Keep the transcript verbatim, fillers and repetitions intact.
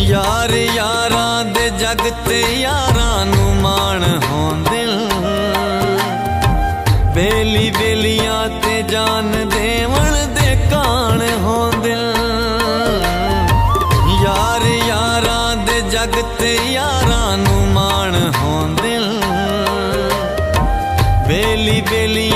यार यारां दे जग ते यारां नू मान होंदे, बेली बेलियां ते जान देवण दे कान होंदे। यार यारां दे जग ते यारां नू मान होंदे, बेली बेली